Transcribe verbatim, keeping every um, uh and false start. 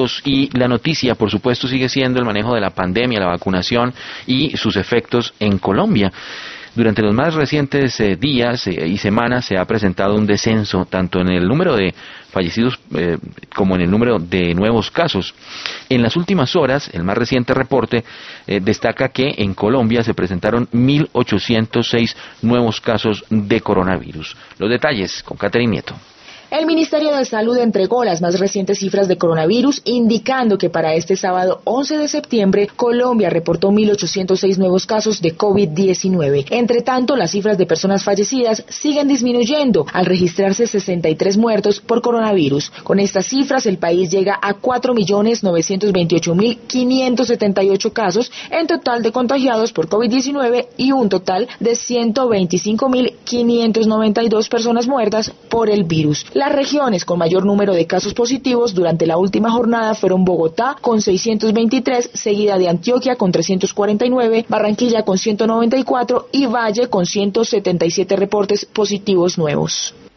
Y la noticia, por supuesto, sigue siendo el manejo de la pandemia, la vacunación y sus efectos en Colombia. Durante los más recientes eh, días eh, y semanas se ha presentado un descenso tanto en el número de fallecidos eh, como en el número de nuevos casos. En las últimas horas, el más reciente reporte eh, destaca que en Colombia se presentaron mil ochocientos seis nuevos casos de coronavirus. Los detalles con Catherine Nieto. El Ministerio de Salud entregó las más recientes cifras de coronavirus, indicando que para este sábado once de septiembre, Colombia reportó mil ochocientos seis nuevos casos de COVID diecinueve. Entre tanto, las cifras de personas fallecidas siguen disminuyendo, al registrarse sesenta y tres muertos por coronavirus. Con estas cifras, el país llega a cuatro millones novecientos veintiocho mil quinientos setenta y ocho casos en total de contagiados por COVID diecinueve y un total de ciento veinticinco mil quinientos noventa y dos personas muertas por el virus. Las regiones con mayor número de casos positivos durante la última jornada fueron Bogotá con seiscientos veintitrés, seguida de Antioquia con trescientos cuarenta y nueve, Barranquilla con ciento noventa y cuatro y Valle con ciento setenta y siete reportes positivos nuevos.